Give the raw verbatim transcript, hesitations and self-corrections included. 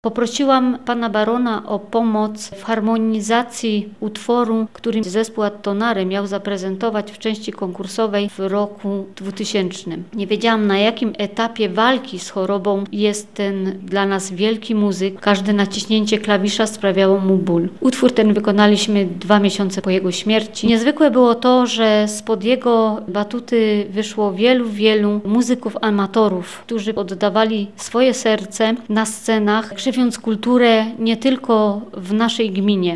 Poprosiłam pana barona o pomoc w harmonizacji utworu, który zespół Attonary miał zaprezentować w części konkursowej w roku dwutysięcznym. Nie wiedziałam, na jakim etapie walki z chorobą jest ten dla nas wielki muzyk. Każde naciśnięcie klawisza sprawiało mu ból. Utwór ten wykonaliśmy dwa miesiące po jego śmierci. Niezwykłe było to, że spod jego batuty wyszło wielu, wielu muzyków amatorów, którzy oddawali swoje serce na scenach, krzewiąc kulturę nie tylko w naszej gminie.